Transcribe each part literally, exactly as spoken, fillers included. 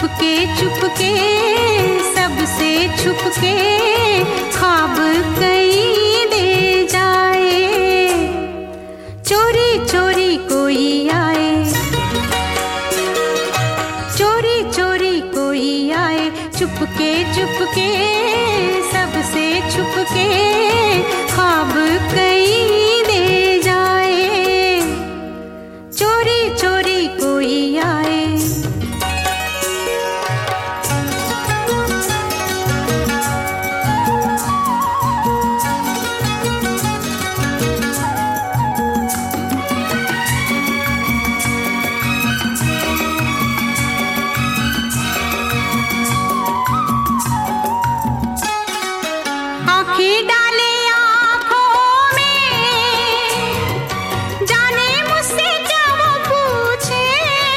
चुपके चुपके सबसे छुपके ख्वाब कहीं दे जाए, चोरी चोरी कोई आए, चोरी चोरी कोई आए, चुपके चुपके सबसे छुपके ख्वाब कहीं दे जाए, चोरी चोरी कोई आए। आँखें डाले आँखों में, जाने मुझसे क्या वो पूछे,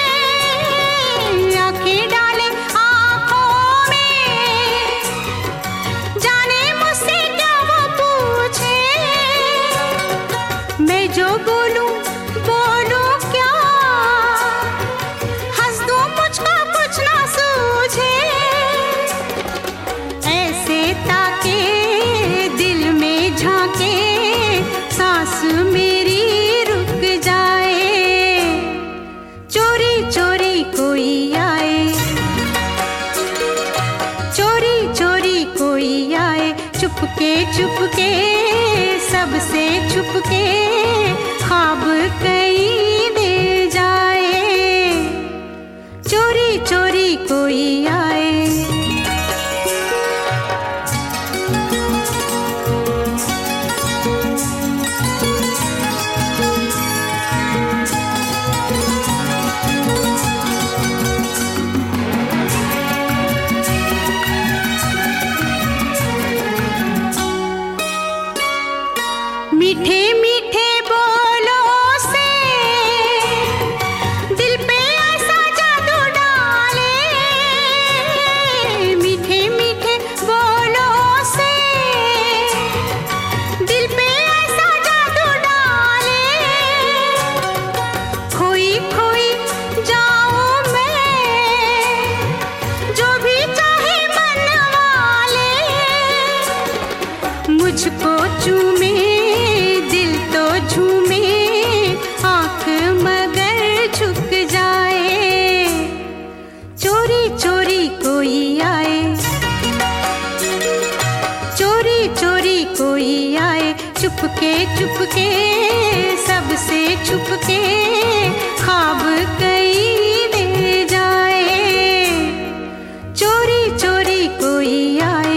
आँखें डाले आँखों में, जाने मुझसे क्या वो पूछे, मैं जो बोलूं बोलूं क्या, हंस दूं मुझको कुछ ना सूझे, ऐसे ताके झांके सांस मेरी रुक जाए, चोरी चोरी कोई आए, चोरी चोरी कोई आए, चुपके चुपके सबसे छुपके ख्वाब कहीं दे जाए, चोरी चोरी कोई आए। मीठे मीठे बोलों से दिल पे ऐसा जादू डाले, मीठे मीठे बोलों से दिल पे ऐसा जादू डाले, खोई खोई जाऊं मैं जो भी चाहे मन वाले, मुझको चूमे झूमे आँख मगर झुक जाए, चोरी चोरी कोई आए, चोरी चोरी कोई आए, चुपके चुपके सबसे छुपके ख्वाब कहीं दे जाए, चोरी चोरी कोई आए।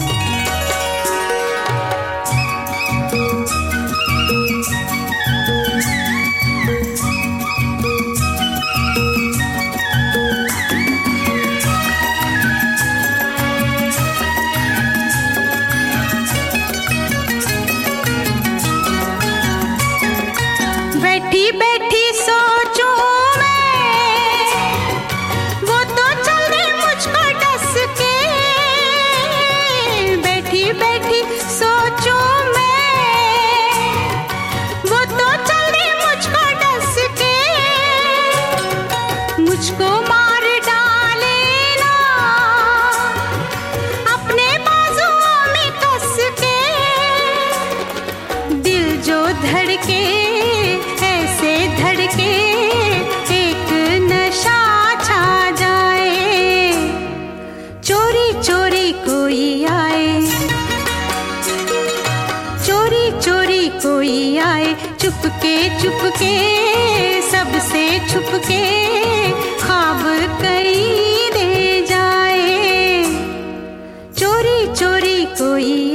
बैठी बैठी सोचूं मैं, वो तो चल दे मुझको डस के, बैठी बैठी सोचूं मैं, वो तो चल दे मुझको डस के, मुझको मार डाले ना अपने बाजुओं में कस के, दिल जो धड़के ऐसे धड़के एक नशा छा जाए, चोरी चोरी कोई आए, चोरी चोरी कोई आए, चुपके चुपके सबसे छुपके ख्वाब कहीं दे जाए, चोरी चोरी कोई